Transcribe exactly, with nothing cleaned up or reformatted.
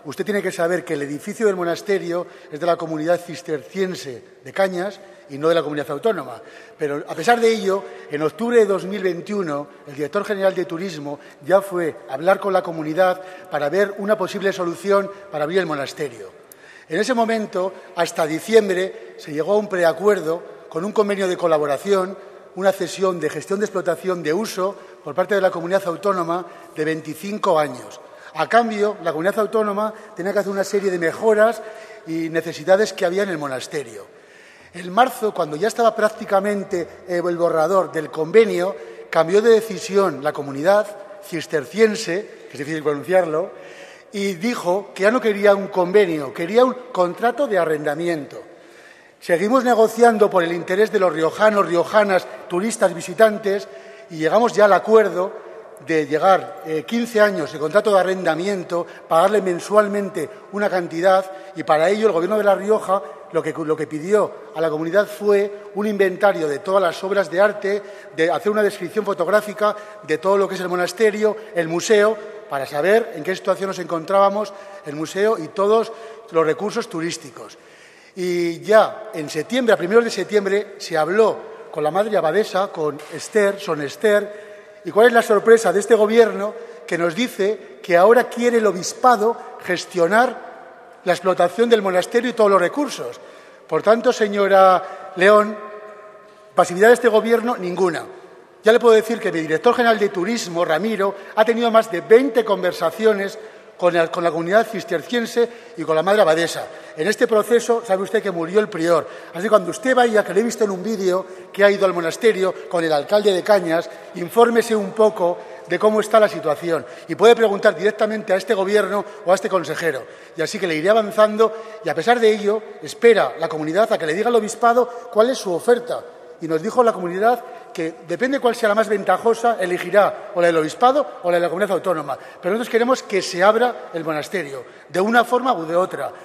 usted tiene que saber que el edificio del monasterio es de la comunidad cisterciense de Cañas y no de la comunidad autónoma. Pero, a pesar de ello, en octubre de dos mil veintiuno, el director general de Turismo ya fue a hablar con la comunidad para ver una posible solución para abrir el monasterio. En ese momento, hasta diciembre, se llegó a un preacuerdo con un convenio de colaboración, una cesión de gestión de explotación de uso por parte de la comunidad autónoma de veinticinco años. A cambio, la comunidad autónoma tenía que hacer una serie de mejoras y necesidades que había en el monasterio. En marzo, cuando ya estaba prácticamente el borrador del convenio, cambió de decisión la comunidad cisterciense, que es difícil pronunciarlo, y dijo que ya no quería un convenio, quería un contrato de arrendamiento. Seguimos negociando por el interés de los riojanos, riojanas, turistas, visitantes, y llegamos ya al acuerdo de llegar eh, quince años de contrato de arrendamiento, pagarle mensualmente una cantidad, y para ello el Gobierno de La Rioja lo que, lo que pidió a la comunidad fue un inventario de todas las obras de arte, de hacer una descripción fotográfica de todo lo que es el monasterio, el museo, para saber en qué situación nos encontrábamos el museo y todos los recursos turísticos. Y ya en septiembre, a primeros de septiembre, se habló con la madre abadesa, con Esther, Son Esther. ¿Y cuál es la sorpresa de este Gobierno? Que nos dice que ahora quiere el obispado gestionar la explotación del monasterio y todos los recursos. Por tanto, señora León, pasividad de este Gobierno, ninguna. Ya le puedo decir que mi director general de Turismo, Ramiro, ha tenido más de veinte conversaciones con la, con la comunidad cisterciense y con la madre abadesa. En este proceso, sabe usted que murió el prior. Así que cuando usted vaya, que le he visto en un vídeo que ha ido al monasterio con el alcalde de Cañas, infórmese un poco de cómo está la situación y puede preguntar directamente a este Gobierno o a este consejero. Y así que le iré avanzando y, a pesar de ello, espera la comunidad a que le diga al obispado cuál es su oferta. Y nos dijo la comunidad que depende cuál sea la más ventajosa, elegirá o la del obispado o la de la comunidad autónoma. Pero nosotros queremos que se abra el monasterio, de una forma u de otra,